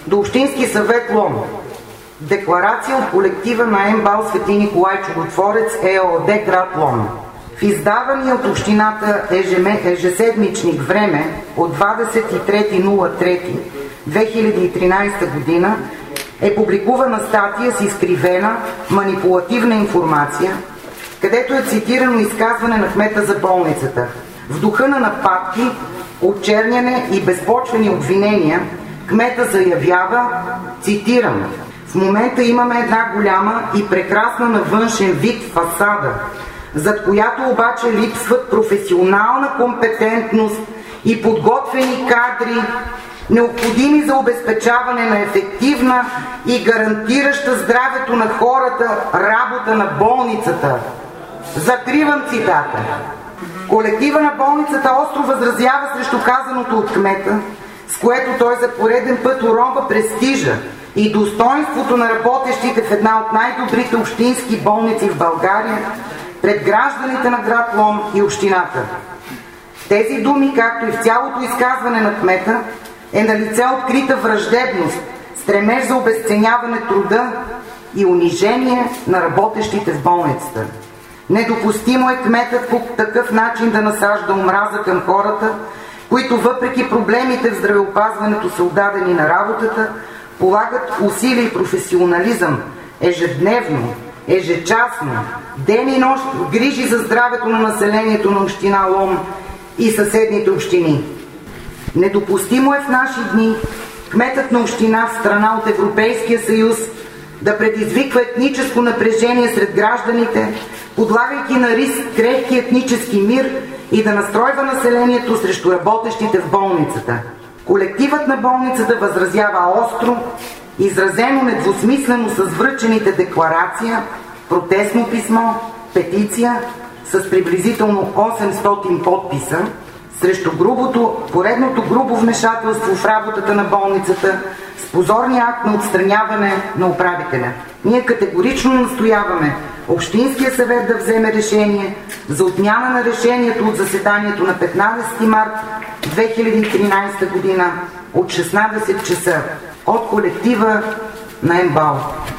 До Общински съвет Лом. Декларация от колектива на МБАЛ Свети Николай Чудотворец ЕООД град Лом. В издавания от общината ежеседмичник Време от 23.03.2013 година е публикувана статия с изкривена, манипулативна информация, където е цитирано изказване на кмета за болницата. В духа на нападки, очерняне и безпочвени обвинения, кмета заявява, цитирам: "В момента имаме една голяма и прекрасна на външен вид фасада, зад която обаче липсват професионална компетентност и подготвени кадри, необходими за обезпечаване на ефективна и гарантираща здравето на хората работа на болницата." Закривам цитата. Колектива на болницата остро възразява срещу казаното от кмета, с което той за пореден път уронва престижа и достоинството на работещите в една от най-добрите общински болници в България пред гражданите на град Лом и общината. Тези думи, както и в цялото изказване на кмета, е налице открита враждебност, стремеж за обезценяване труда и унижение на работещите в болницата. Недопустимо е кметът по такъв начин да насажда омраза към хората, които въпреки проблемите в здравеопазването са отдадени на работата, полагат усилия и професионализъм ежедневно, ежечасно, ден и нощ в грижи за здравето на населението на община Лом и съседните общини. Недопустимо е в наши дни кметът на община в страна от Европейския съюз да предизвиква етническо напрежение сред гражданите, подлагайки на риск крехки етнически мир и да настройва населението срещу работещите в болницата. Колективът на болницата възразява остро, изразено недвусмислено с връчените декларация, протестно писмо, петиция с приблизително 800 подписа срещу поредното грубо вмешателство в работата на болницата с позорния акт на отстраняване на управителя. Ние категорично настояваме Общинския съвет да вземе решение за отмяна на решението от заседанието на 15 март 2013 година от 16 часа от колектива на МБАЛ.